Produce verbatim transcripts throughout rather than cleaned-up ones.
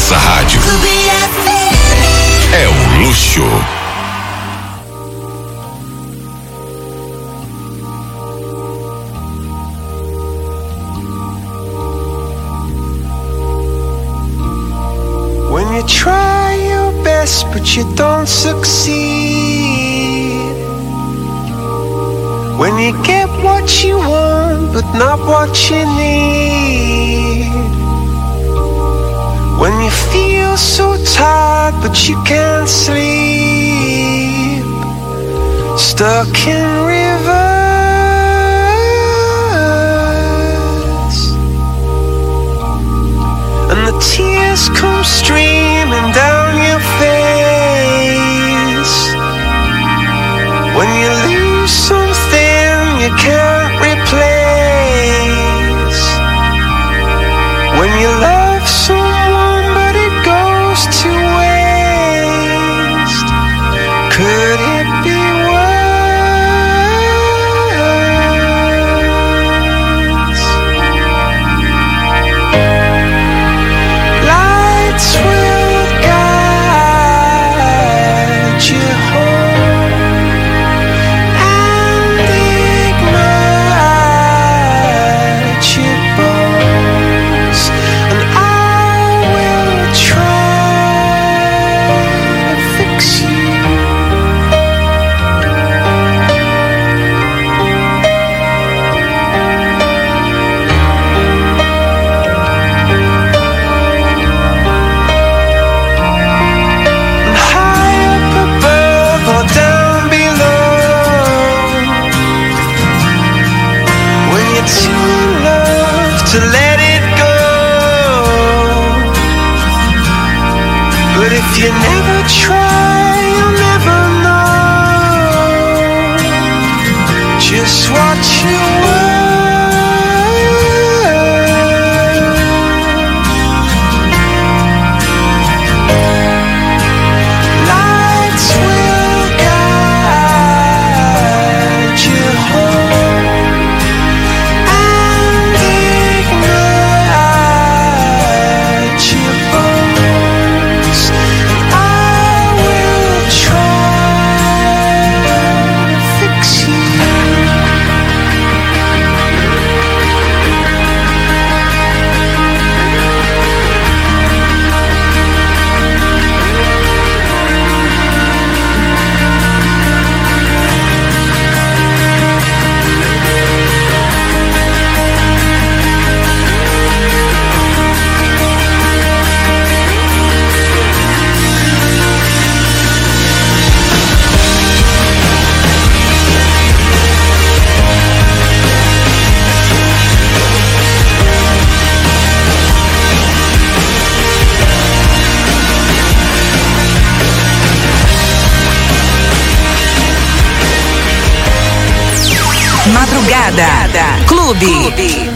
nossa rádio. É um luxo. When you try your best but you don't succeed, when you get what you want but not what you need, when you feel so tired but you can't sleep, stuck in rivers, and the tears come streaming down your face, when you lose something you can't replace, when you love someone but it goes to waste, could it be worse? Lights will guide you home and ignite your bones, and I will try to fix you. And high up above or down below, when you're too in love to let it go, but if you never try, you'll never know just what you were. Lights will guide you home and ignite your bones, and I will try to fix you. Madrugada Clube.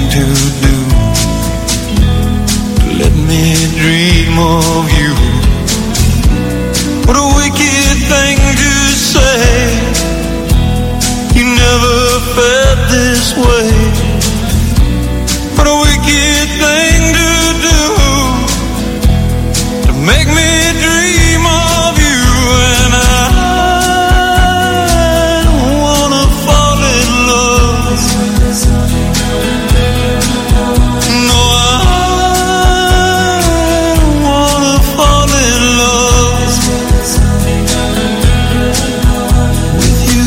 to do. Let me dream of you. What a wicked thing to say. You never felt this way. What a wicked thing to do, to make me dream of you. And I don't wanna fall in love. No, I don't wanna fall in love with you.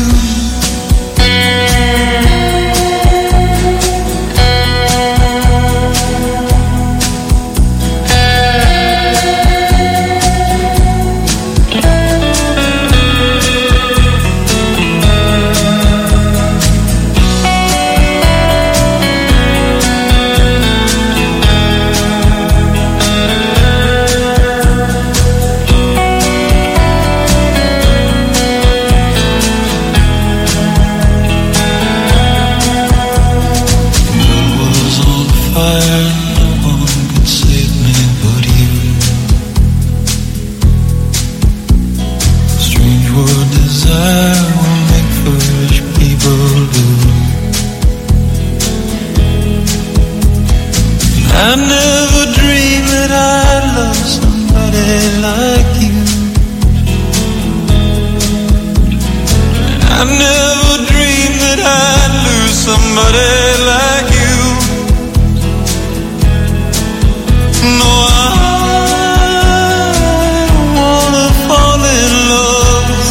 I never dreamed that I'd love somebody like you. I never dreamed that I'd lose somebody like you. No, I don't wanna fall in love.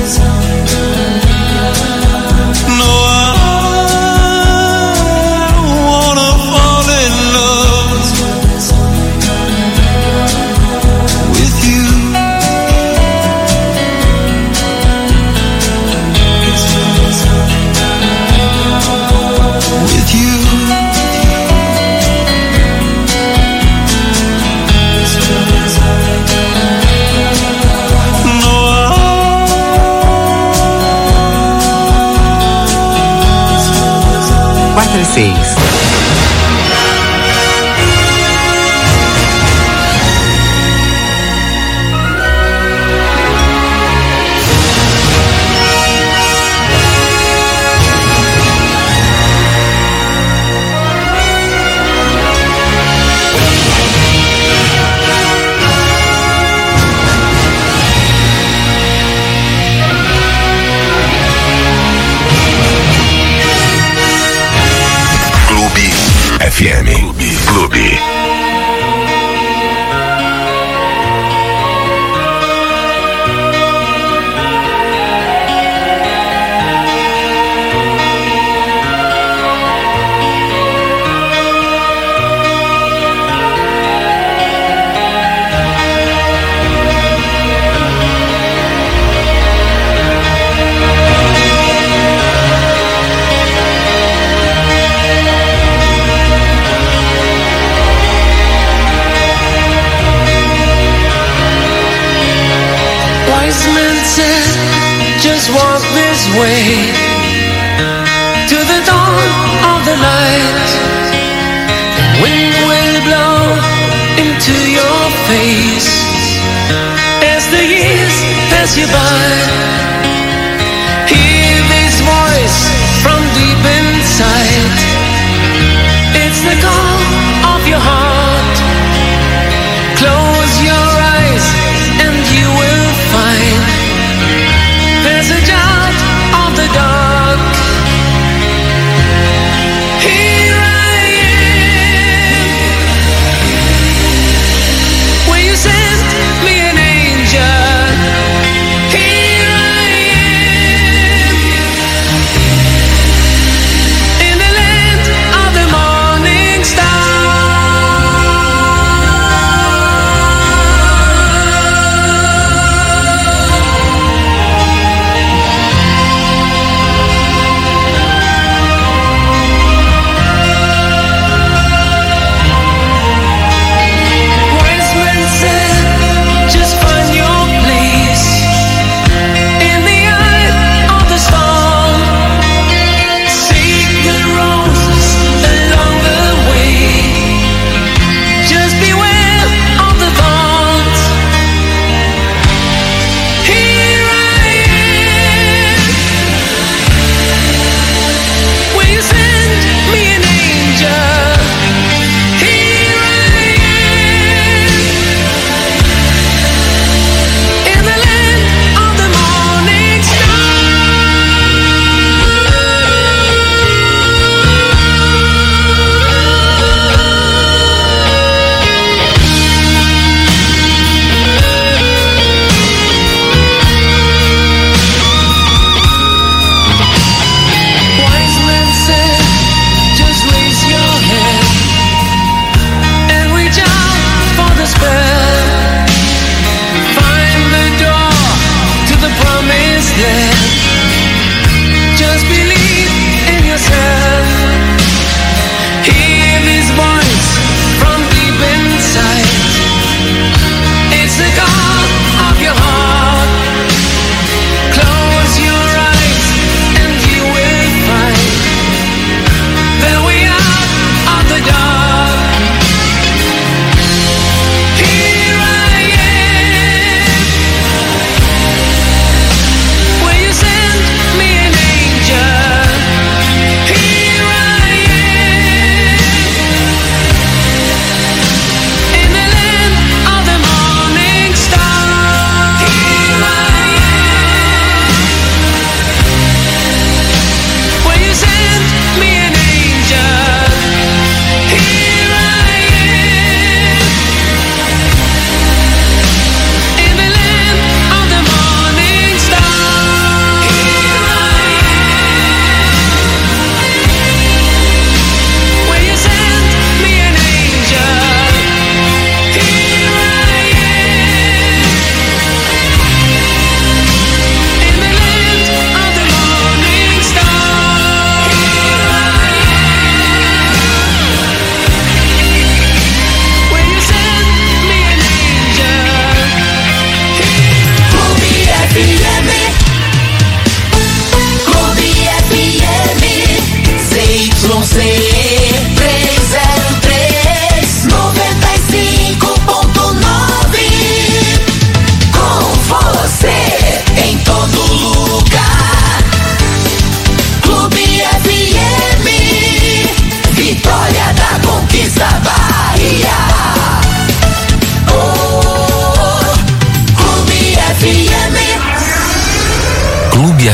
No, I don't wanna fall in love with you. With you. No, quatro e seis. F M. Clube. Wise men said, just walk this way to the dawn of the light. The wind will blow into your face as the years pass you by. Hear this voice from deep inside. It's the call of your heart. Close your eyes and you will find there's a child of the dark. Here I am. Will you send me an angel? Here I am.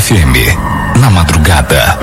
F M, na madrugada.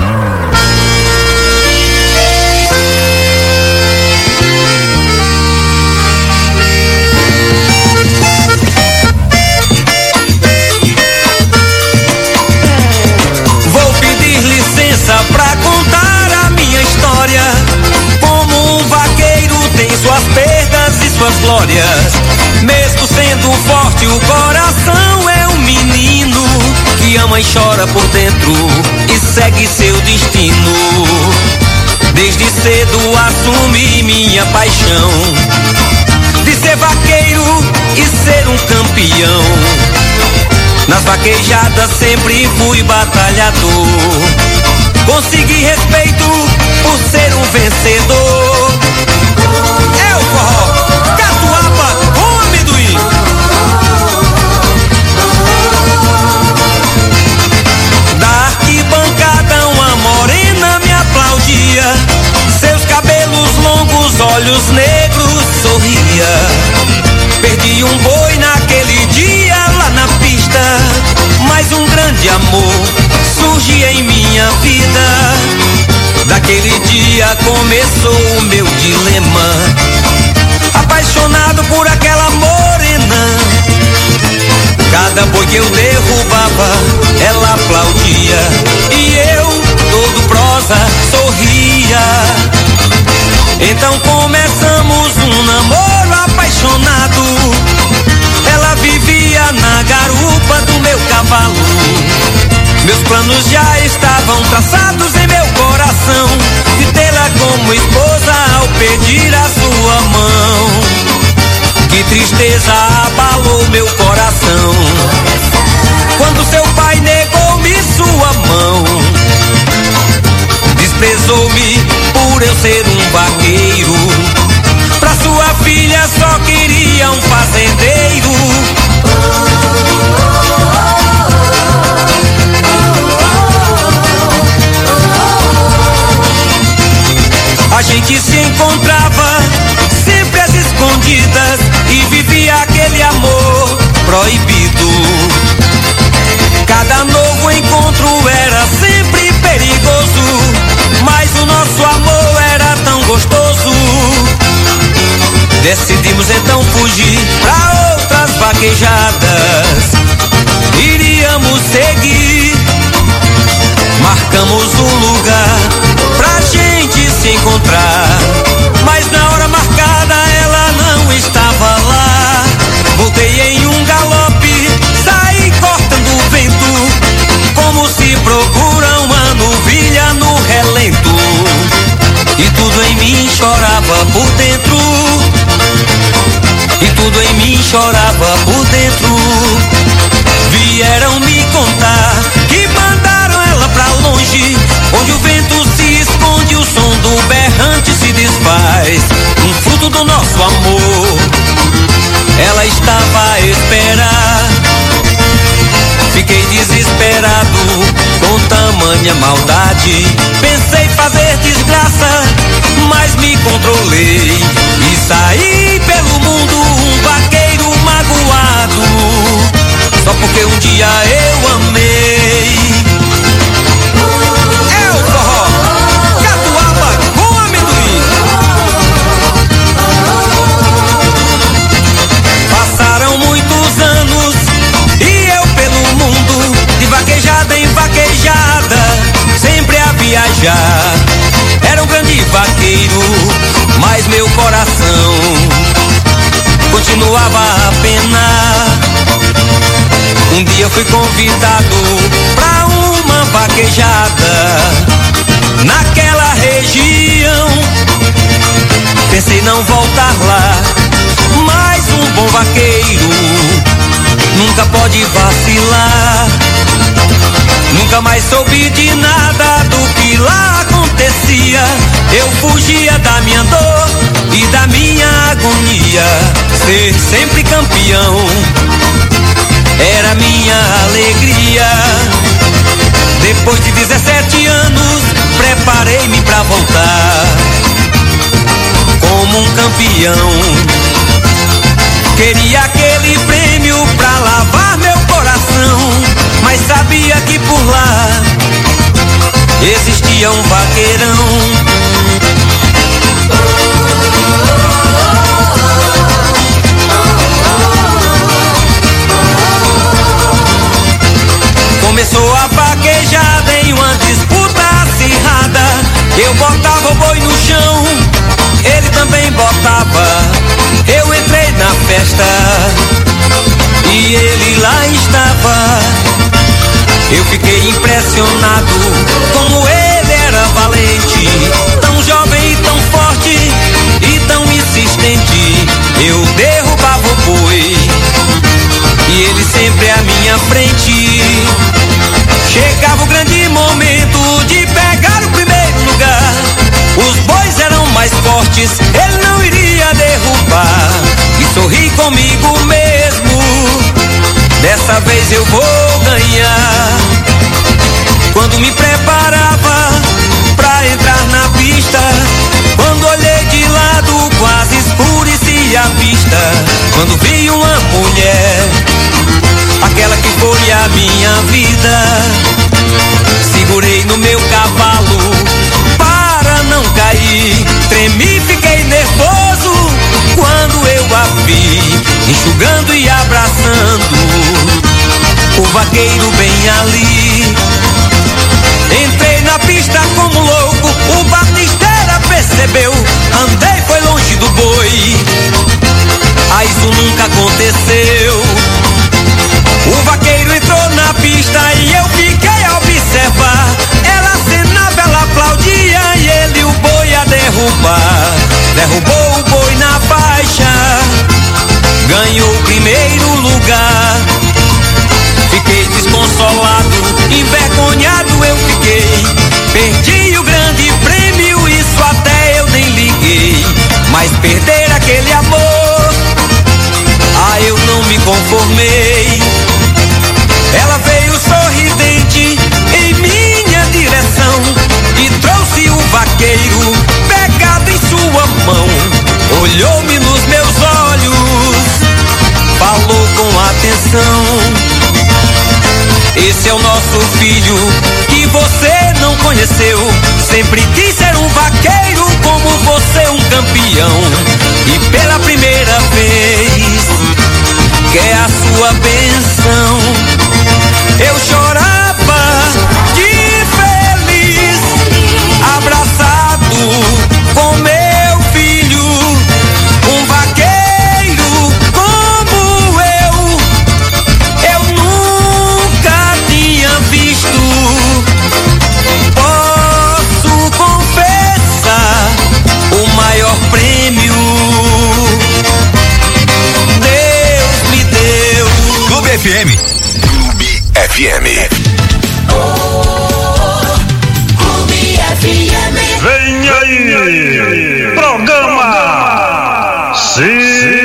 Vou pedir licença pra contar a minha história. Como um vaqueiro tem suas perdas e suas glórias. Mesmo sendo forte, o coração é um menino que ama e chora por dentro e segue seu destino. Desde cedo assumi minha paixão de ser vaqueiro e ser um campeão. Nas vaquejadas sempre fui batalhador. Consegui respeito por ser um vencedor. É o forró, catuaba com amendoim. Da arquibancada uma morena me aplaudia. Seus cabelos longos, olhos negros, sorria. Perdi um boi naquele dia lá na pista, mas um grande amor surgia em minha vida. Daquele dia começou o meu dilema, apaixonado por aquela morena. Cada boi que eu derrubava, ela aplaudia, e eu, todo prosa, sorria. Então começamos um namoro apaixonado. Ela vivia na garupa do meu cavalo. Meus planos já estavam traçados em meu coração, de tê-la como esposa ao pedir a sua mão. Que tristeza abalou meu coração quando seu pai negou-me sua mão. Desprezou-me por eu ser um vaqueiro. Pra sua filha só queria um fazendeiro. A gente se encontrava sempre às escondidas e vivia aquele amor proibido. Cada novo encontro era sempre perigoso, mas o nosso amor era tão gostoso. Decidimos então fugir pra outras vaquejadas. Iríamos seguir. Marcamos um lugar pra gente se encontrar, mas na hora marcada ela não estava lá. Voltei em um galope, saí cortando o vento, como se procura uma novilha no relento. E tudo em mim chorava por dentro, e tudo em mim chorava por dentro. Vieram me contar que mandaram ela pra longe, onde o vento se esconde, o som do berrante se desfaz. Um fruto do nosso amor, ela estava a esperar. Fiquei desesperado com tamanha maldade. Pensei fazer desgraça, mas me controlei e saí pelo mundo um vaqueiro magoado, só porque um dia eu amei. É o forró, catuaba com amendoim. Passaram muitos anos e eu pelo mundo, de vaquejada em vaquejada, sempre a viajar. Era um grande vaqueiro, mas meu coração continuava a penar. Um dia eu fui convidado pra uma vaquejada naquela região. Pensei não voltar lá, mas um bom vaqueiro nunca pode vacilar. Nunca mais soube de nada do que lá acontecia. Eu fugia da minha dor e da minha agonia. Ser sempre campeão era minha alegria. Depois de dezessete anos, preparei-me pra voltar como um campeão. Queria aquele prêmio pra lavar meu coração, mas sabia que por lá existia um vaqueirão. Começou a vaquejada em uma disputa acirrada. Eu botava o boi no chão, ele também botava. Eu entrei na festa e ele lá estava. Eu fiquei impressionado como ele era valente, tão jovem e tão forte e tão insistente. Eu derrubava o boi e ele sempre à minha frente. Chegava o grande momento de pegar o primeiro lugar. Os bois eram mais fortes, ele não iria derrubar. E sorri comigo mesmo, dessa vez eu vou ganhar. Quando me preparava pra entrar na pista, quando olhei de lado quase escurecia a vista. Quando vi uma mulher, aquela que foi a minha vida, segurei no meu cavalo para não cair. Tremi, fiquei nervoso quando eu a vi, enxugando e abraçando o vaqueiro bem ali. Entrei na pista como louco, o batisteira percebeu. Andei, foi longe do boi, ah, isso nunca aconteceu. O vaqueiro entrou na pista e eu fiquei a observar. Ela acenava, ela aplaudia e ele o boi a derrubar. Derrubou o boi na faixa, ganhou o primeiro lugar. Fiquei desconsolado, envergonhado eu fiquei. Perdi o grande prêmio, isso até eu nem liguei. Mas perder aquele amor, ah, eu não me conformei. Ela veio sorridente em minha direção e trouxe o vaqueiro pegado em sua mão. Olhou-me nos meus olhos, falou com atenção. Esse é o nosso filho que você não conheceu. Sempre quis ser um vaqueiro como você, um campeão. E pela primeira vez quer a sua bênção. Eu chorava de feliz, abraçado com meu filho. Um vaqueiro como eu, eu nunca tinha visto. Posso confessar, o maior prêmio Deus me deu. Clube F M. Clube F M. Oh, Clube F M. Vem aí, programa Segura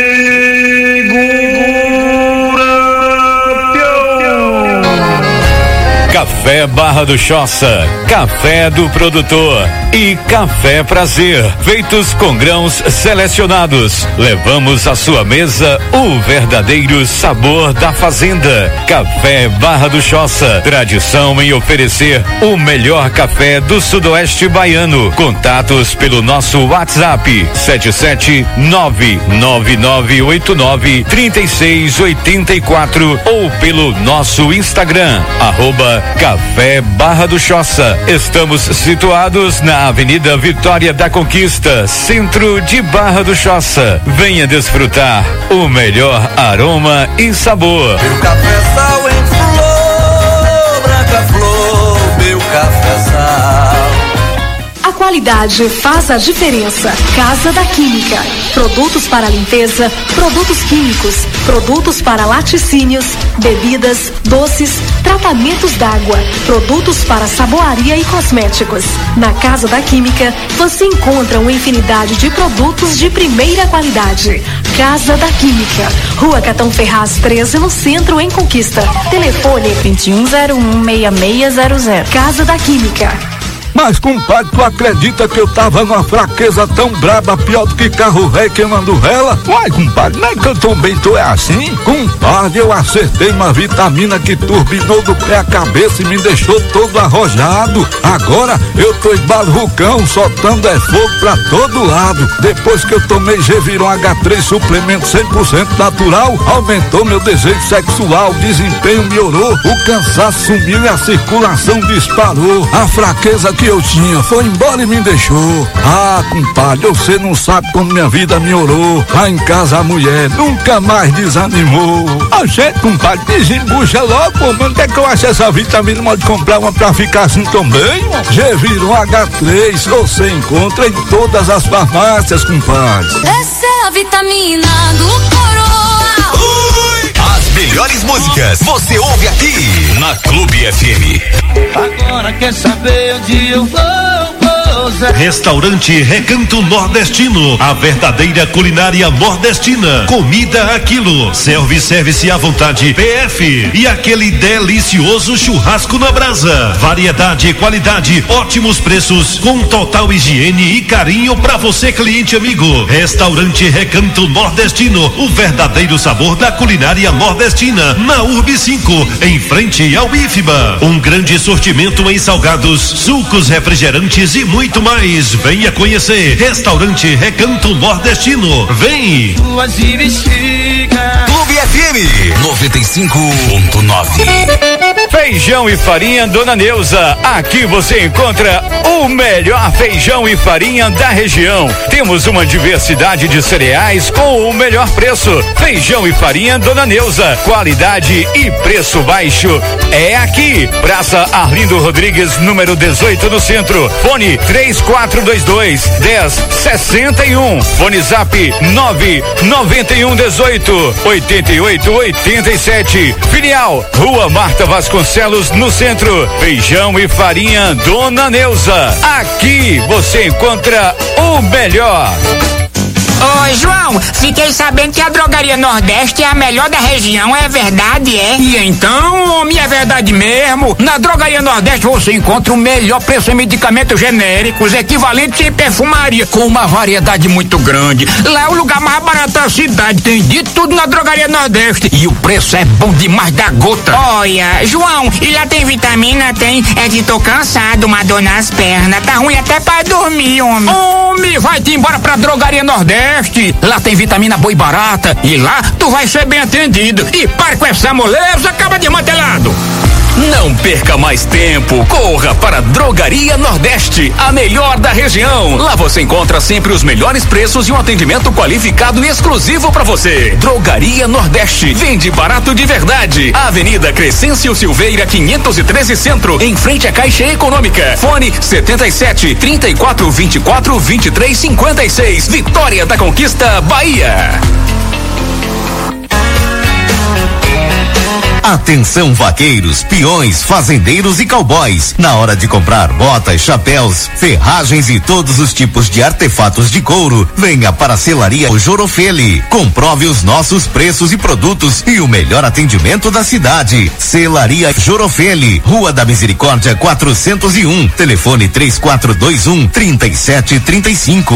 Pião. Café Barra do Choça, café do produtor e café Prazer, feitos com grãos selecionados. Levamos à sua mesa o verdadeiro sabor da fazenda. Café Barra do Choça, tradição em oferecer o melhor café do sudoeste baiano. Contatos pelo nosso WhatsApp sete sete nove nove nove oito nove três seis oito quatro ou pelo nosso Instagram, arroba Café Barra do Choça. Estamos situados na Avenida Vitória da Conquista, centro de Barra do Choça. Venha desfrutar o melhor aroma e sabor. Meu cafezal em flor, branca flor, meu cafezal. A qualidade faz a diferença. Casa da Química. Produtos para limpeza, produtos químicos, produtos para laticínios, bebidas, doces, tratamentos d'água, produtos para saboaria e cosméticos. Na Casa da Química, você encontra uma infinidade de produtos de primeira qualidade. Casa da Química. Rua Catão Ferraz treze, no centro, em Conquista. Telefone vinte e um zero um, seis seis zero zero. Casa da Química. Mas, compadre, tu acredita que eu tava numa fraqueza tão braba, pior do que carro velho queimando vela? Uai, compadre, não é que eu também tô é assim? Compadre, eu acertei uma vitamina que turbinou do pé à cabeça e me deixou todo arrojado. Agora eu tô esbarrucão, soltando é fogo pra todo lado. Depois que eu tomei Geviron H três suplemento cem por cento natural, aumentou meu desejo sexual, o desempenho melhorou, o cansaço sumiu e a circulação disparou. A fraqueza que eu tinha foi embora e me deixou. Ah, compadre, você não sabe como minha vida melhorou. Lá em casa a mulher nunca mais desanimou. A gente, compadre, desembucha logo, pô, mano, quer que eu ache essa vitamina, pode comprar uma pra ficar assim também? Geviron H três, você encontra em todas as farmácias, compadre. Essa é a vitamina do Coroa. Ui! As melhores músicas você ouve aqui na Clube F M. Agora quer saber onde eu vou? Restaurante Recanto Nordestino, a verdadeira culinária nordestina. Comida a quilo, self-service à vontade, P F e aquele delicioso churrasco na brasa. Variedade e qualidade, ótimos preços, com total higiene e carinho para você, cliente amigo. Restaurante Recanto Nordestino, o verdadeiro sabor da culinária nordestina, na Urb cinco, em frente ao I F B A. Um grande sortimento em salgados, sucos, refrigerantes e muito mais. Venha conhecer Restaurante Recanto Nordestino. Vem! Clube F M noventa e cinco ponto nove. Feijão e farinha Dona Neuza. Aqui você encontra o melhor feijão e farinha da região. Temos uma diversidade de cereais com o melhor preço. Feijão e farinha Dona Neuza. Qualidade e preço baixo é aqui. Praça Arlindo Rodrigues, número dezoito, no centro. Fone três quatro dois dois, dez sessenta e um. Fone Zap nove noventa e um dezoito, oitenta e oito, oitenta e sete. Filial Rua Marta Vasconcelos, no centro. Feijão e farinha Dona Neuza. Aqui você encontra o melhor. Ô, João, fiquei sabendo que a Drogaria Nordeste é a melhor da região, é verdade, é? E então, homem, é verdade mesmo. Na Drogaria Nordeste você encontra o melhor preço em medicamentos genéricos, equivalentes em perfumaria, com uma variedade muito grande. Lá é o lugar mais barato da cidade, tem de tudo na Drogaria Nordeste. E o preço é bom demais da gota. Olha, João, e lá tem vitamina? Tem? É que tô cansado, uma dor nas pernas, tá ruim até pra dormir, homem. Homem, vai-te embora pra Drogaria Nordeste. Lá tem vitamina boa e barata. E lá tu vai ser bem atendido. E para com essa moleza, acaba desmantelado. Não perca mais tempo, corra para a Drogaria Nordeste, a melhor da região. Lá você encontra sempre os melhores preços e um atendimento qualificado e exclusivo para você. Drogaria Nordeste, vende barato de verdade. Avenida Crescêncio Silveira, quinhentos e treze Centro, em frente à Caixa Econômica. Fone setenta e sete, trinta e quatro, vinte e quatro, vinte e três, cinquenta e seis. Vitória da Conquista, Bahia. Atenção, vaqueiros, peões, fazendeiros e cowboys. Na hora de comprar botas, chapéus, ferragens e todos os tipos de artefatos de couro, venha para a Selaria Jorofeli. Comprove os nossos preços e produtos e o melhor atendimento da cidade. Selaria Jorofeli, Rua da Misericórdia quatrocentos e um. Telefone três quatro dois um, trinta e sete, trinta e cinco.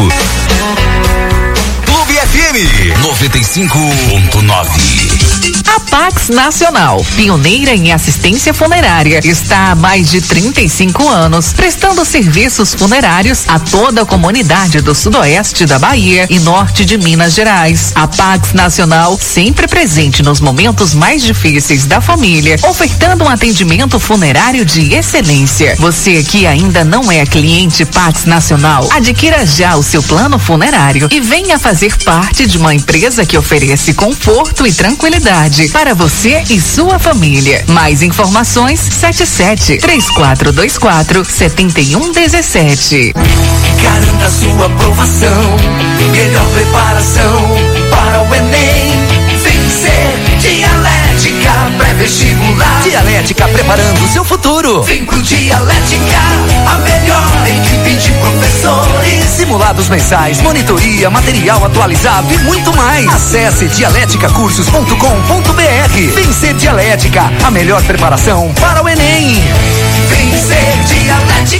Clube F M noventa e cinco ponto nove. A Pax Nacional, pioneira em assistência funerária, está há mais de trinta e cinco anos prestando serviços funerários a toda a comunidade do sudoeste da Bahia e norte de Minas Gerais. A Pax Nacional, sempre presente nos momentos mais difíceis da família, ofertando um atendimento funerário de excelência. Você que ainda não é cliente Pax Nacional, adquira já o seu plano funerário e venha fazer parte de uma empresa que oferece conforto e tranquilidade para você e sua família. Mais informações sete sete, três quatro dois quatro, sete um um sete. Garanta sua aprovação, melhor preparação para o Enem. Vencer Dialética pré-vestibular. Dialética preparando seu futuro. Vem pro Dialética, a melhor equipe de professores. Simulados mensais, monitoria, material atualizado e muito mais. Acesse dialética cursos ponto com ponto br. Vencer Dialética, a melhor preparação para o Enem. Vencer Dialética.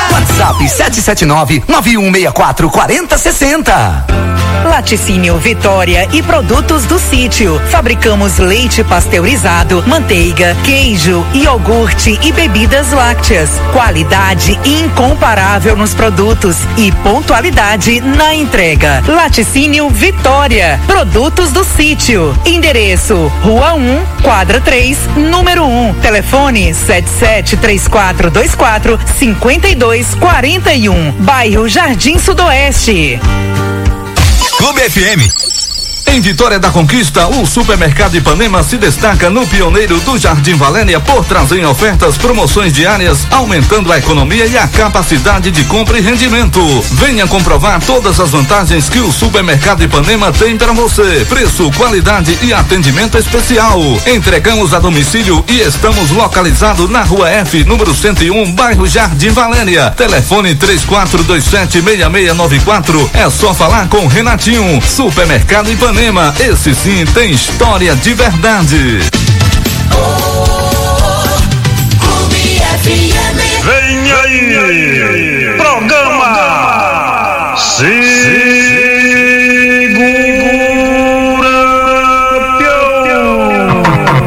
WhatsApp sete sete nove, nove um seis quatro, quatro zero seis zero. Laticínio Vitória e produtos do sítio. Fabricamos leite pasteurizado, manteiga, queijo, iogurte e bebidas lácteas. Qualidade incomparável nos produtos e pontualidade na entrega. Laticínio Vitória, produtos do sítio. Endereço: Rua um, quadra três, número um. Telefone sete sete três quatro dois quatro, cinco dois quatro um. Bairro Jardim Sudoeste. Clube F M. Em Vitória da Conquista, o Supermercado Ipanema se destaca no pioneiro do Jardim Valéria por trazer ofertas, promoções diárias, aumentando a economia e a capacidade de compra e rendimento. Venha comprovar todas as vantagens que o Supermercado Ipanema tem para você. Preço, qualidade e atendimento especial. Entregamos a domicílio e estamos localizados na Rua F, número cento e um, bairro Jardim Valéria. Telefone três quatro dois sete, seis seis nove quatro. É só falar com Renatinho. Supermercado Ipanema. Esse sim tem história de verdade. Vem aí, programa Segura Pião.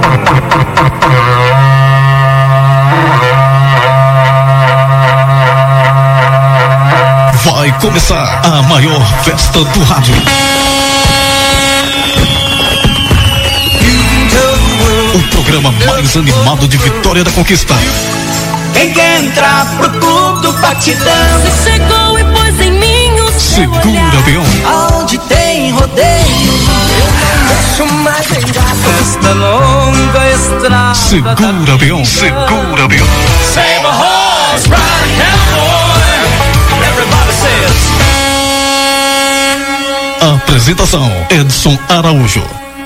Vai começar a maior festa do rádio. O programa mais animado de Vitória da Conquista. Quem quer entrar pro clube do batidão? Você chegou e pôs em mim o seu Segura, Peão. Aonde tem rodeio, eu não deixo mais engatar. Esta longa estrada. Segura, Peão. Segura, Peão. Save a horse, ride cowboy. Everybody says. Apresentação: Edson Araújo.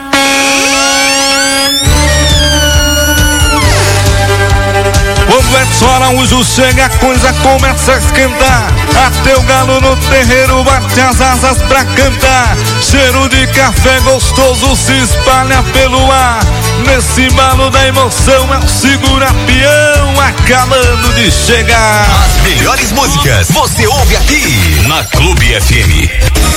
Quando Edson Araújo chega, a coisa começa a esquentar. Até o galo no terreiro bate as asas pra cantar. Cheiro de café gostoso se espalha pelo ar. Nesse embalo da emoção é o Segura Peão acabando de chegar. As melhores músicas você ouve aqui na Clube F M.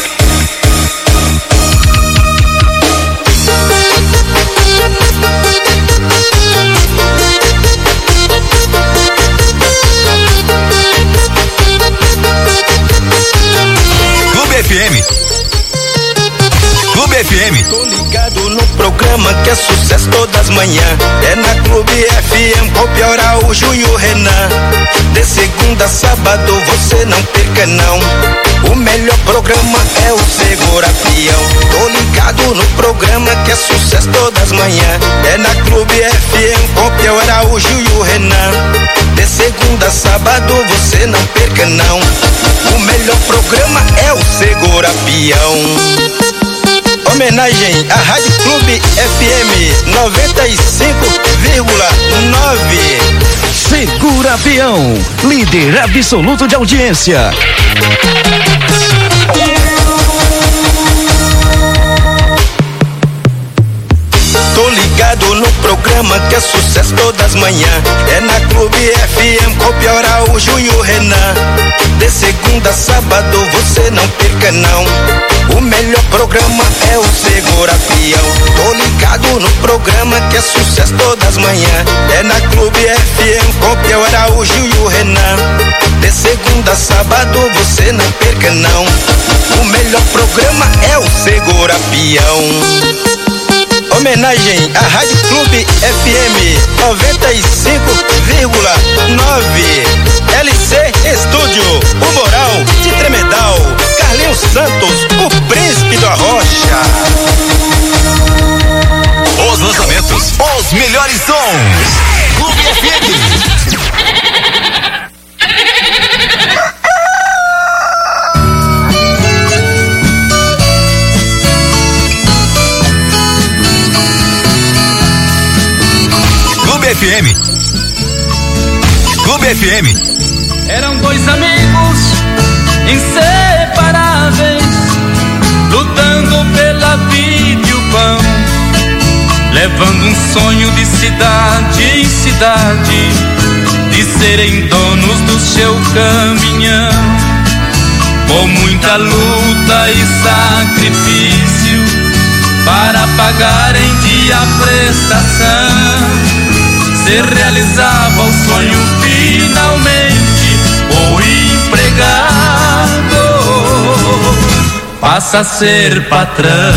Clube F M. Clube F M. Tô ligado no programa que é sucesso todas as manhãs. É na Clube F M com o Pior Araújo e o Renan. De segunda a sábado você não perca não. O melhor programa é o Segura Peão. Tô ligado no programa que é sucesso todas as manhãs. É na Clube F M com o Pior Araújo e o Renan. De segunda a sábado você não perca não. O melhor programa é o Segura Peão. Homenagem à Rádio Clube F M noventa e cinco vírgula nove. Segura Peão, líder absoluto de audiência. Tô ligado no programa que é sucesso todas as manhãs. É na Clube F M com o Pior Araújo e o Renan. De segunda a sábado você não perca não. O melhor programa é o Segura Peão. Tô ligado no programa que é sucesso todas as manhãs. É na Clube F M com o Pior Araújo e o Renan. De segunda a sábado você não perca não. O melhor programa é o Segura Peão. Homenagem à Rádio Clube F M noventa e cinco vírgula nove. L C Estúdio, o Moral de Tremedal. Carlinhos Santos, o príncipe da rocha. Os lançamentos, os melhores sons. Clube F M. Clube F M. Clube F M. Eram dois amigos inseparáveis, lutando pela vida e o pão, levando um sonho de cidade em cidade, de serem donos do seu caminhão. Com muita luta e sacrifício para pagar em dia a prestação, se realizava o sonho finalmente. O empregado passa a ser patrão.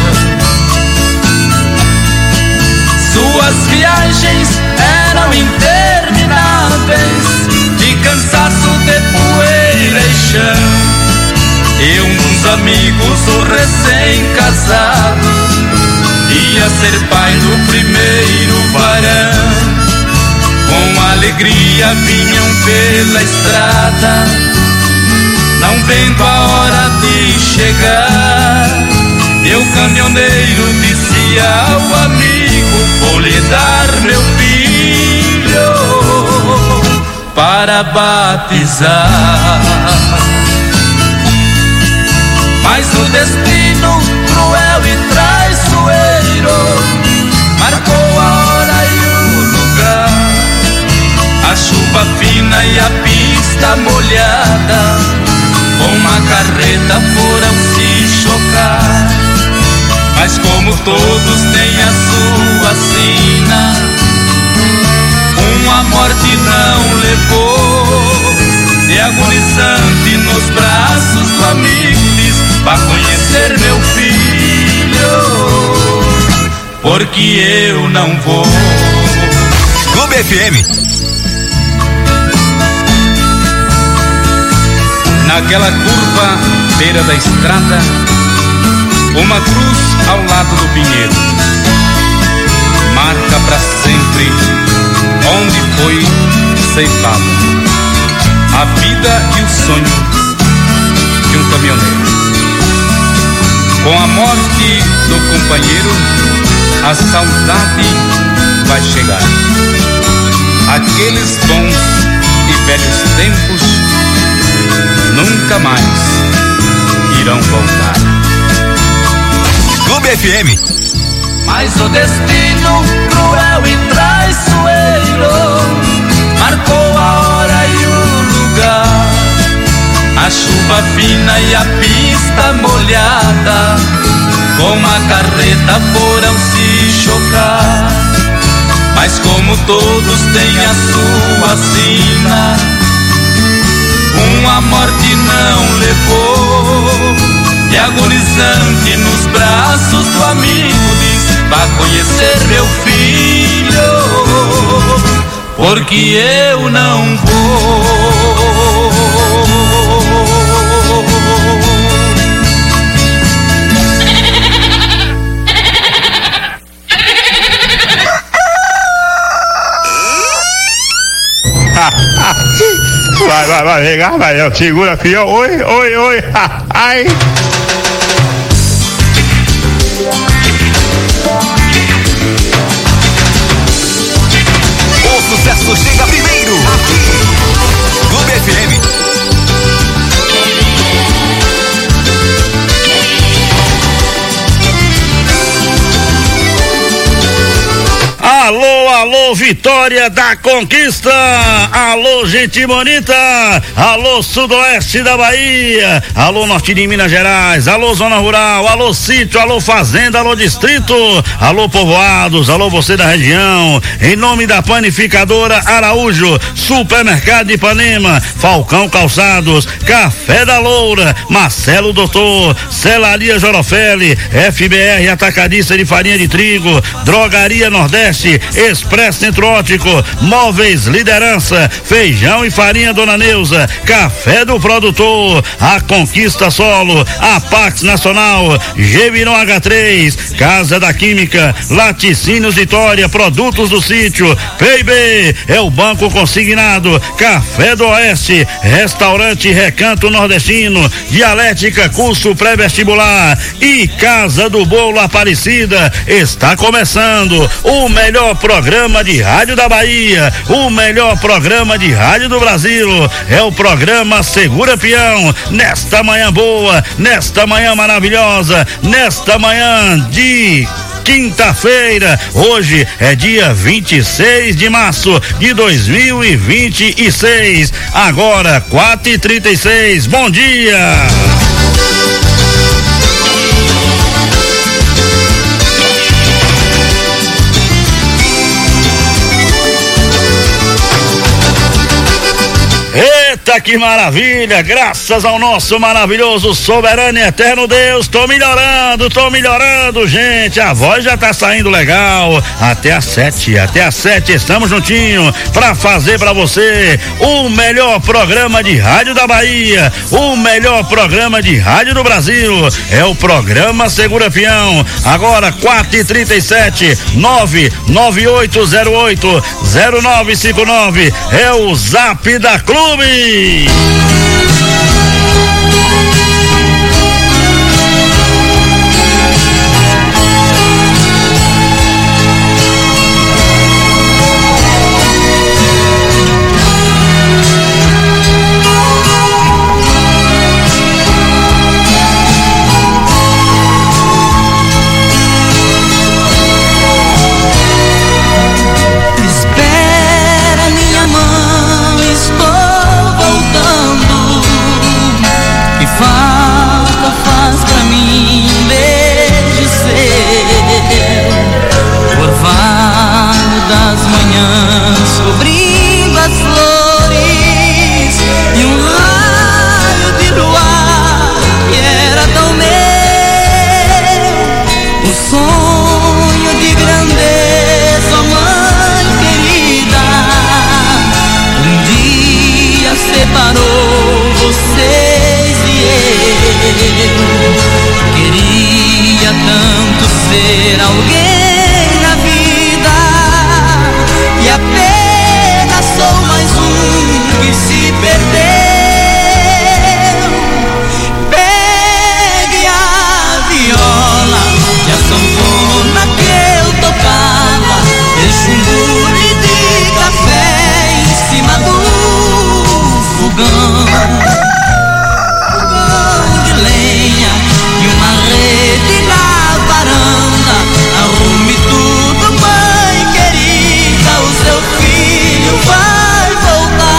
Suas viagens eram intermináveis, de cansaço, de poeira e chão. E um dos amigos, o recém-casado, ia ser pai do primeiro varão. Com alegria vinham pela estrada, não vendo a hora de chegar. E o caminhoneiro disse ao amigo: vou lhe dar meu filho para batizar. Mas o destino cruel e traiçoeiro marcou a hora e o lugar. A chuva fina e a pista molhada, com uma carreta foram se chocar. Mas como todos têm a sua sina, uma morte não levou. E agonizante nos braços do amigo diz: vá conhecer meu filho, porque eu não vou. Clube F M. Naquela curva, beira da estrada, uma cruz ao lado do pinheiro, marca pra sempre onde foi ceifada a vida e o sonho de um caminhoneiro. Com a morte do companheiro, a saudade vai chegar. Aqueles bons e velhos tempos nunca mais irão voltar. Clube F M. Mas o destino cruel e traiçoeiro marcou a hora e o lugar. A chuva fina e a pista molhada, com a carreta foram se chocar. Mas como todos têm a sua sina, uma morte não levou. E agonizante nos braços do amigo diz: vá conhecer meu filho, porque eu não vou. Vai, vai, vai, vem cá, vai, segura aqui, ó, oi, oi, oi, ai. O sucesso chega primeiro, aqui, Clube F M. Alô, alô, Vitória da Conquista, alô, gente bonita, alô, sudoeste da Bahia, alô, norte de Minas Gerais, alô, zona rural, alô, sítio, alô, fazenda, alô, distrito, alô, povoados, alô, você da região, em nome da panificadora Araújo, Supermercado de Ipanema, Falcão Calçados, Café da Loura, Marcelo Doutor, Celaria Jorofeli, F B R Atacadista de Farinha de Trigo, Drogaria Nordeste, Expresso Centro Óptico, Móveis Liderança, Feijão e Farinha Dona Neuza, Café do Produtor, a Conquista Solo, a Pax Nacional, Geviron H três, Casa da Química, Laticínios Vitória, Produtos do Sítio, P I B, é o Banco Consignado, Café do Oeste, Restaurante Recanto Nordestino, Dialética Curso Pré-Vestibular e Casa do Bolo Aparecida. Está começando o melhor programa de rádio da Bahia, o melhor programa de rádio do Brasil, é o programa Segura Peão, nesta manhã boa, nesta manhã maravilhosa, nesta manhã de quinta-feira. Hoje é dia vinte e seis de março de dois mil e vinte e seis. Agora, quatro e trinta e seis. Bom dia! Eita, que maravilha! Graças ao nosso maravilhoso, soberano e eterno Deus, tô melhorando, tô melhorando, gente. A voz já tá saindo legal. Até às sete, até às sete estamos juntinho pra fazer pra você o melhor programa de rádio da Bahia, o melhor programa de rádio do Brasil. É o programa Segura Peão. Agora, quatro e trinta e sete, nove nove oito zero oito zero nove cinco nove é o Zap da Clube. Cobrindo as flores e um raio de luar que era tão meu, um sonho de grandeza, mãe querida, um dia separou vocês e eu. Queria tanto ser alguém na vida e apenas sou mais um que se perdeu. Pegue a viola e a sanfona que eu tocava, deixe um bule de café em cima do fogão, fogão de lenha e uma rede na varanda. Arrume tudo, mãe querida, o seu filho vai voltar.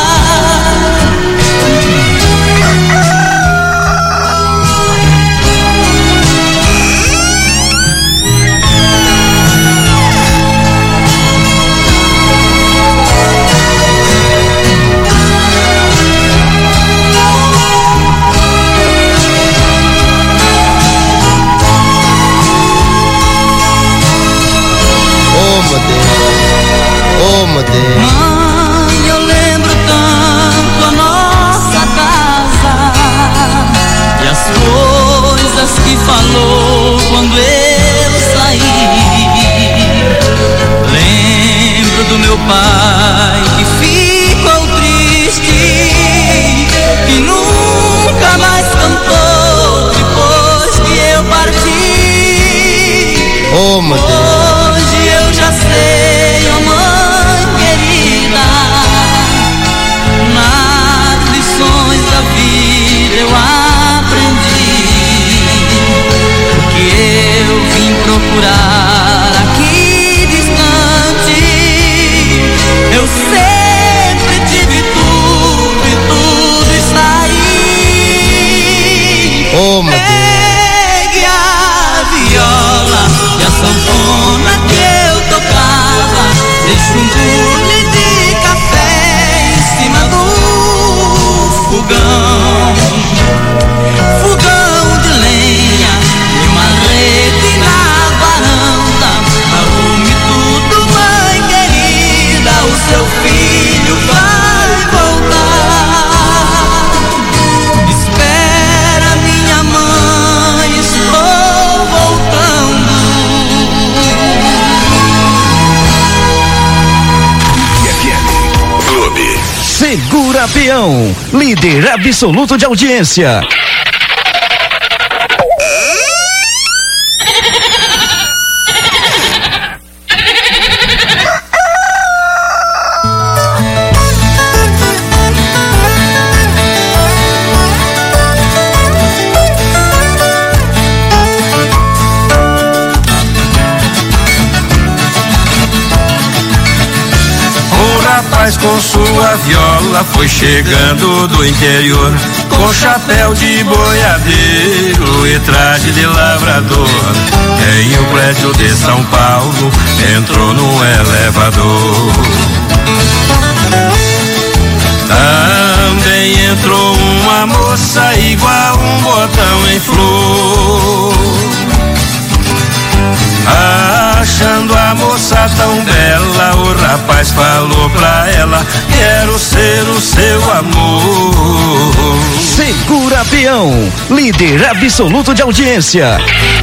Mãe, eu lembro tanto a nossa casa e as coisas que falou quando eu saí. Lembro do meu pai que ficou triste e nunca mais cantou depois que eu parti. Oh, meu Deus. Hoje eu já sei, oh mãe querida, nas lições da vida eu aprendi o que eu vim procurar aqui distante. Eu sempre tive tudo e tudo está aí. Oh, meu Deus. Pegue a viola e a sanfona que eu tocava, deixe um bule de café em cima do fogão, fogão de lenha e uma rede na varanda. Arrume tudo, mãe querida, o seu filho vai voltar. Espera, minha mãe, estou voltando. Segura Peão, líder absoluto de audiência. com sua viola foi chegando do interior, com chapéu de boiadeiro e traje de lavrador. Em um prédio de São Paulo entrou num elevador. Também entrou uma moça igual um botão em flor. Achando a moça tão bela, o rapaz falou pra ela: quero ser o seu amor. Segura Peão, líder absoluto de audiência.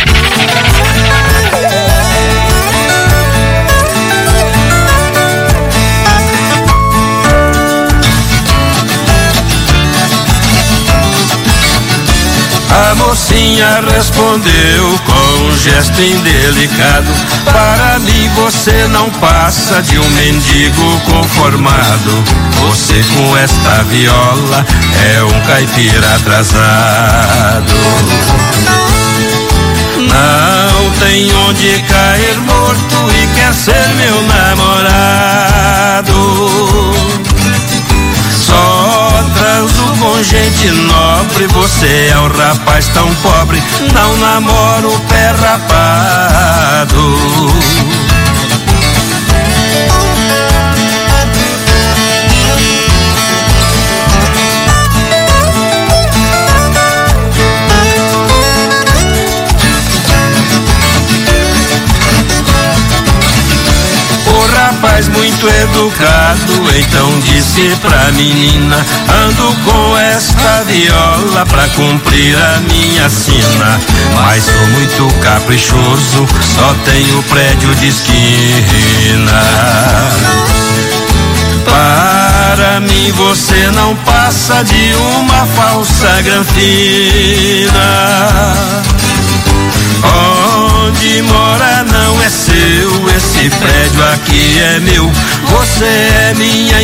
A mocinha respondeu com um gesto indelicado: para mim você não passa de um mendigo conformado. Você com esta viola é um caipira atrasado. Não tem onde cair morto e quer ser meu namorado. Só transo com gente nobre, você é um rapaz tão pobre, não namora o pé rapado. Rapaz muito educado, então disse pra menina: ando com esta viola pra cumprir a minha sina, mas sou muito caprichoso, só tenho prédio de esquina. Para mim você não passa de uma falsa granfina. Onde mora não é seu, esse prédio aqui é meu, você é minha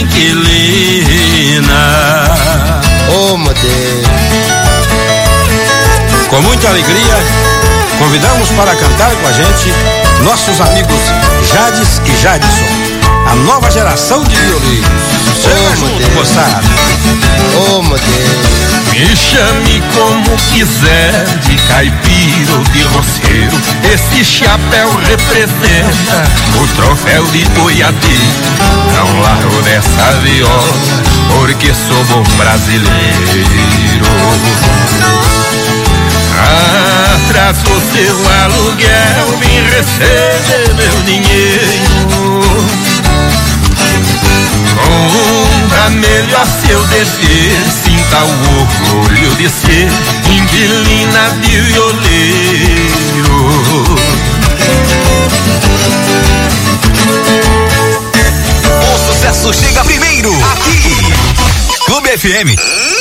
inquilina. Oh, meu Deus. Com muita alegria, convidamos para cantar com a gente nossos amigos Jades e Jadson, a nova geração de violinos. Chega junto, moçada. Oh, meu Deus. Me chame como quiser, de caipira ou de roceiro, esse chapéu representa o troféu de boiadeiro. Não largo dessa viola, porque sou bom brasileiro. Atraso seu aluguel, me recebe meu dinheiro. Compra melhor seu dever, sinta o orgulho de ser inquilina de violeiro. O sucesso chega primeiro, aqui, Clube F M.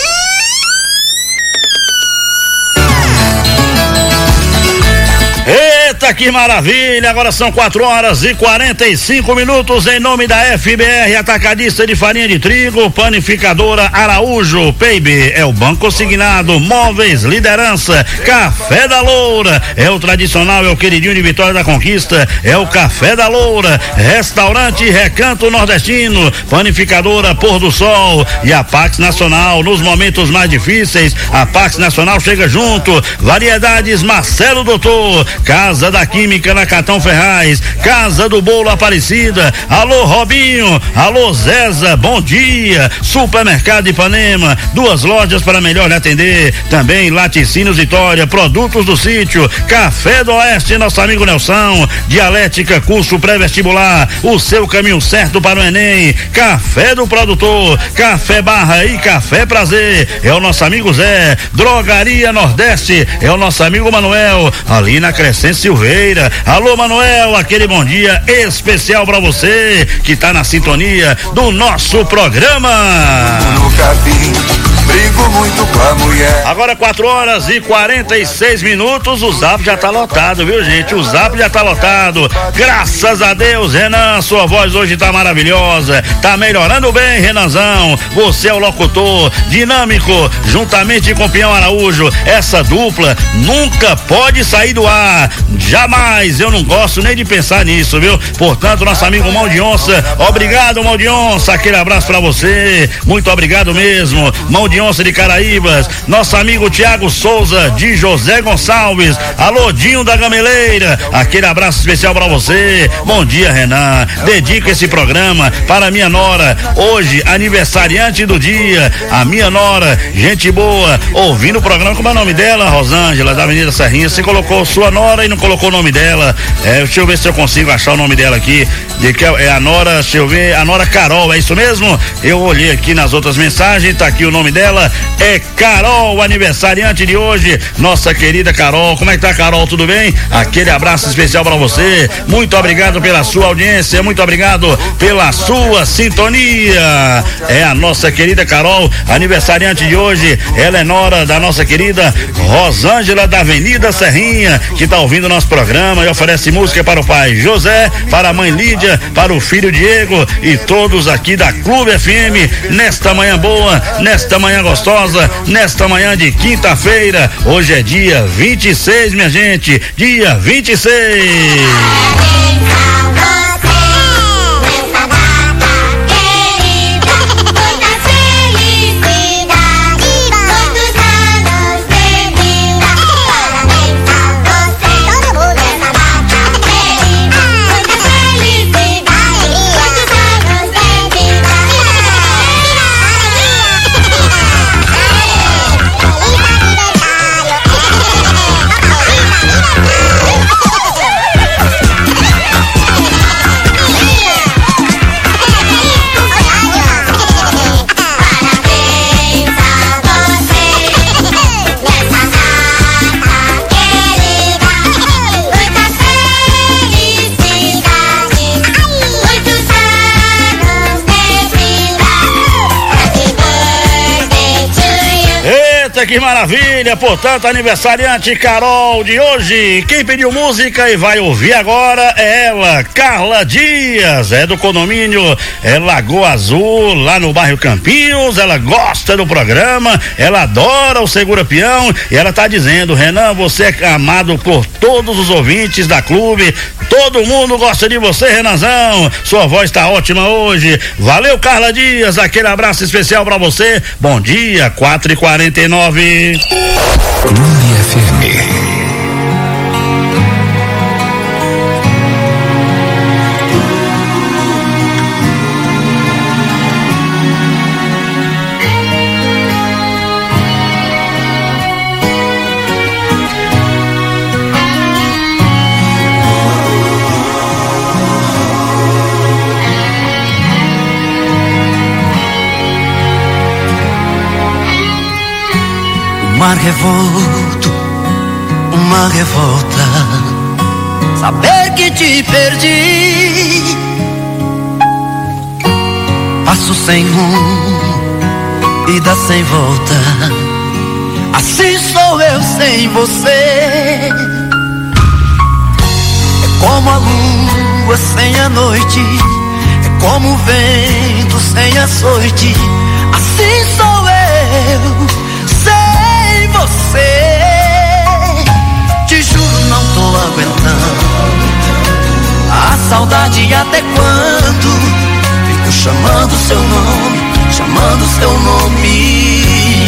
Eita, que maravilha! Agora são quatro horas e quarenta e cinco minutos. Em nome da F B R, atacadista de farinha de trigo, panificadora Araújo, P I B é o banco signado, móveis liderança, Café da Loura é o tradicional, é o queridinho de Vitória da Conquista, é o Café da Loura, restaurante Recanto Nordestino, panificadora Pôr do Sol e a Pax Nacional. Nos momentos mais difíceis, a Pax Nacional chega junto. Variedades Marcelo Doutor, Casa da Química na Catão Ferraz, Casa do Bolo Aparecida. Alô Robinho, alô Zeza, bom dia. Supermercado Ipanema, duas lojas para melhor lhe atender. Também Laticínios Vitória, produtos do sítio, Café do Oeste, nosso amigo Nelson. Dialética, curso pré-vestibular, o seu caminho certo para o Enem. Café do Produtor, Café Barra e Café Prazer, é o nosso amigo Zé. Drogaria Nordeste, é o nosso amigo Manuel, ali na Crescente Silveira. Alô Manuel, aquele bom dia especial pra você que tá na sintonia do nosso programa. Nunca vi brigo muito com a mulher. Agora quatro horas e quarenta e seis minutos, o Zap já tá lotado, viu, gente? O Zap já tá lotado. Graças a Deus, Renan, sua voz hoje tá maravilhosa. Tá melhorando bem, Renanzão. Você é o locutor dinâmico, juntamente com o Pião Araújo. Essa dupla nunca pode sair do ar. Jamais, eu não gosto nem de pensar nisso, viu? Portanto, nosso amigo Mão de Onça, obrigado, Mão de Onça, aquele abraço pra você, muito obrigado mesmo, Mão de Onça de Caraíbas, nosso amigo Tiago Souza de José Gonçalves, alô Dinho da Gameleira, aquele abraço especial pra você. Bom dia, Renan, dedico esse programa para minha nora, hoje aniversariante do dia, a minha nora, gente boa, ouvindo o programa. Como é o nome dela? Rosângela, da Avenida Serrinha. Você colocou sua nora e não colocou o nome dela. É, deixa eu ver se eu consigo achar o nome dela aqui. De que é a nora, deixa eu ver, a nora Carol, é isso mesmo? Eu olhei aqui nas outras mensagens, tá aqui o nome dela, é Carol, aniversariante de hoje, nossa querida Carol. Como é que tá, Carol? Tudo bem? Aquele abraço especial pra você, muito obrigado pela sua audiência, muito obrigado pela sua sintonia. É a nossa querida Carol, aniversariante de hoje, ela é nora da nossa querida Rosângela da Avenida Serrinha, que tá ouvindo o nosso programa e oferece música para o pai José, para a mãe Lídia, para o filho Diego e todos aqui da Clube F M, nesta manhã boa, nesta manhã gostosa, nesta manhã de quinta-feira. Hoje é dia vinte e seis, minha gente, dia vinte e seis. Que maravilha, portanto, aniversariante Carol de hoje. Quem pediu música e vai ouvir agora é ela, Carla Dias, é do condomínio é Lagoa Azul, lá no bairro Campinhos. Ela gosta do programa, ela adora o Segura Peão e ela tá dizendo: Renan, você é amado por todos os ouvintes da clube, todo mundo gosta de você, Renanzão, sua voz tá ótima hoje. Valeu, Carla Dias, aquele abraço especial pra você. Bom dia, quatro e quarenta e nove. Clube F M. Mar revolto, uma revolta, saber que te perdi. Passo sem rumo, ida sem volta, assim sou eu sem você. É como a lua sem a noite, é como o vento sem açoite, assim sou eu você. Te juro, não tô aguentando a saudade. Até quando fico chamando seu nome, chamando seu nome?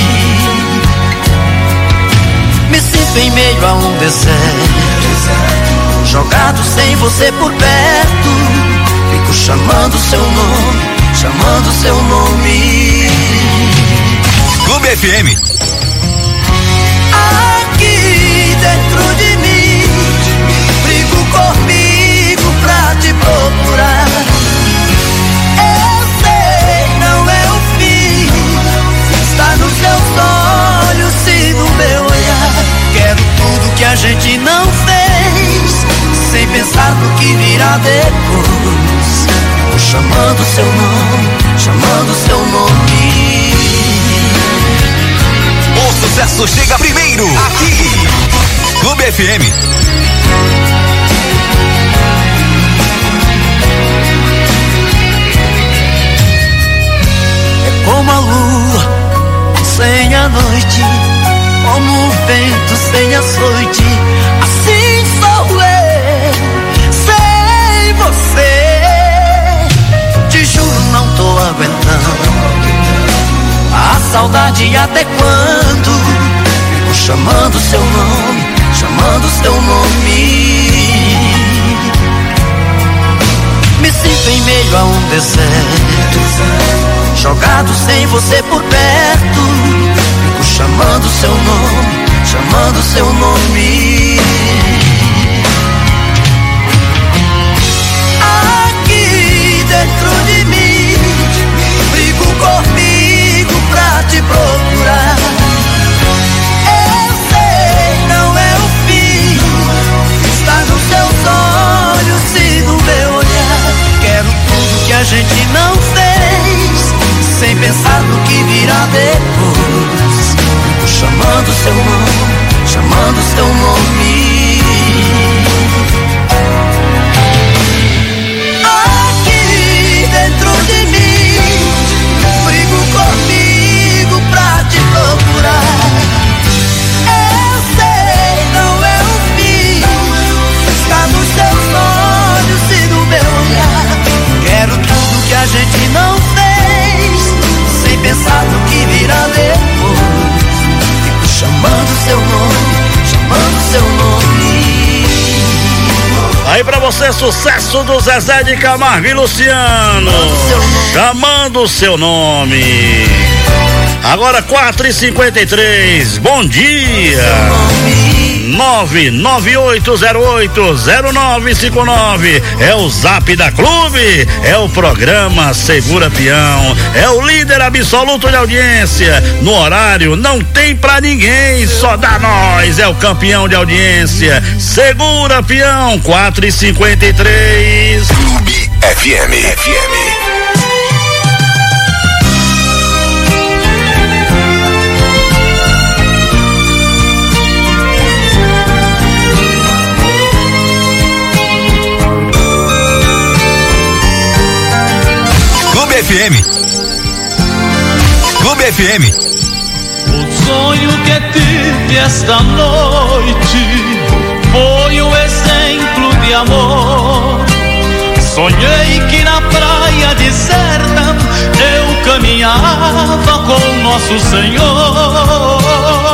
Me sinto em meio a um deserto, jogado sem você por perto. Fico chamando seu nome, chamando seu nome. Clube F M. Aqui dentro de mim, brigo comigo pra te procurar. Eu sei, não é o fim, está nos seus olhos e no meu olhar. Quero tudo que a gente não fez, sem pensar no que virá depois. Vou chamando seu nome, chamando seu nome. sucesso chega primeiro. Aqui, Clube F M. Como a lua sem a noite, como o vento sem açoite, assim sou eu, sem você. Te juro, não tô aguentando a saudade até quando? Fico chamando seu nome, chamando seu nome. Me sinto em meio a um deserto, jogado sem você por perto. Fico chamando seu nome, chamando seu nome. Aqui dentro de mim, brigo comigo pra te procurar. Eu sei, não é o fim, está nos seus olhos e no meu olhar. Quero tudo que a gente não fez, sem pensar no que virá depois. Fico chamando seu nome, chamando seu nome. Aqui dentro de mim, brigo comigo pra te procurar. Eu sei, não é o fim, está nos seus olhos e no meu olhar. Quero tudo que a gente não fez, sem pensar no que virá depois. Fico chamando seu nome, chamando seu nome. Aí pra você, sucesso do Zezé de Camargo e Luciano, chamando o seu nome. Agora quatro e cinquenta e três, bom dia. nove nove oito zero oito zero nove cinco nove é o zap da Clube, é o programa Segura Peão, é o líder absoluto de audiência. No horário não tem pra ninguém, só dá nós, é o campeão de audiência. Segura Peão, quatro e cinquenta e três. Clube F M. F M. Clube F M. Clube F M. O sonho que tive esta noite foi um exemplo de amor. Sonhei que na praia deserta eu caminhava com nosso Senhor.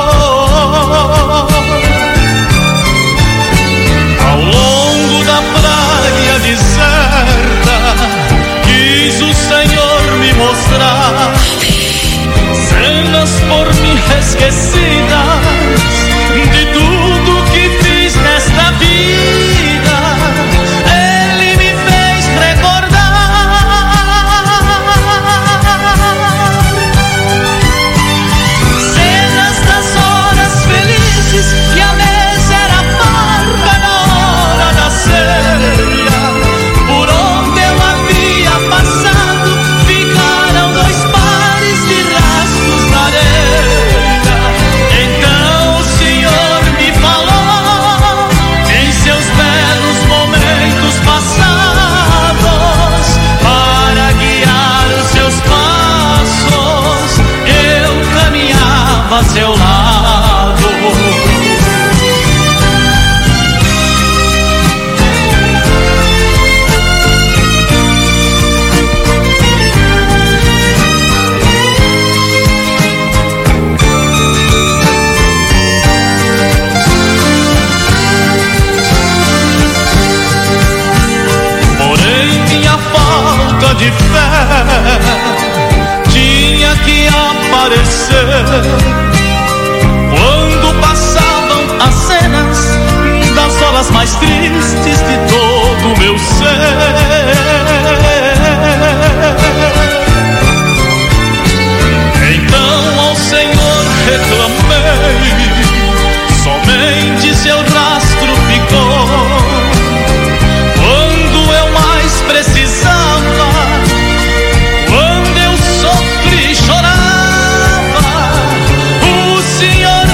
Ao longo da praia deserta quis o Senhor me mostrar cenas por mim esquecidas de tudo que fiz nesta vida. Ele me fez recordar cenas das horas felizes que a mesa era farta na hora da ceia. Por onde eu havia passado ficaram dois pares de rastros na areia. Então o Senhor me falou em seus belos momentos passados, para guiar os seus passos eu caminhava a seu lado. Porém minha falta de fé tinha que aparecer quando passavam as cenas das horas mais tristes de todo o meu ser. Então ao Senhor reclamei, somente seu rastro ficou. Quando eu mais precisava, quando eu sofri e chorava, o Senhor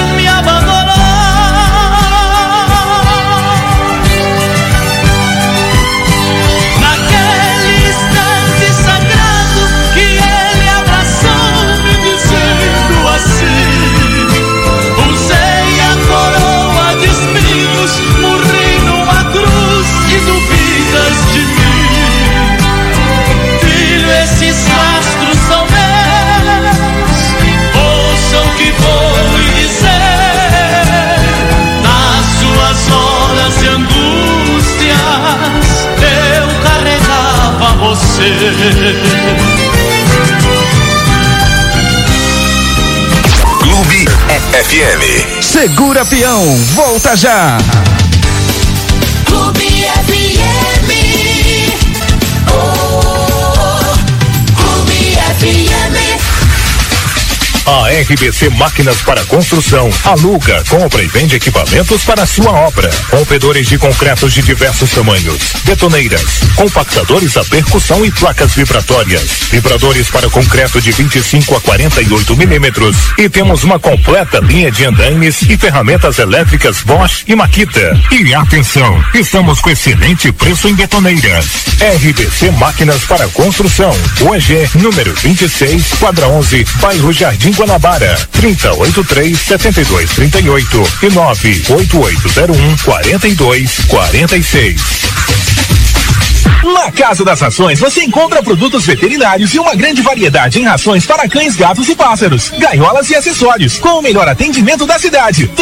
Clube F M. Segura peão, volta já. Clube F M. Oh, Clube F M. A R B C Máquinas para Construção aluga, compra e vende equipamentos para a sua obra. Rompedores de concretos de diversos tamanhos, betoneiras, compactadores a percussão e placas vibratórias, vibradores para concreto de vinte e cinco a quarenta e oito milímetros. E temos uma completa linha de andaimes e ferramentas elétricas Bosch e Makita. E atenção, estamos com excelente preço em betoneiras. R B C Máquinas para Construção, U E G, número vinte e seis, quadra onze, bairro Jardim Guanabara, trinta, oitenta e três, setenta e dois, trinta e oito e nove oito oito zero um, quarenta e dois, quarenta e seis. Na Casa das Rações você encontra produtos veterinários e uma grande variedade em rações para cães, gatos e pássaros, gaiolas e acessórios, com o melhor atendimento da cidade.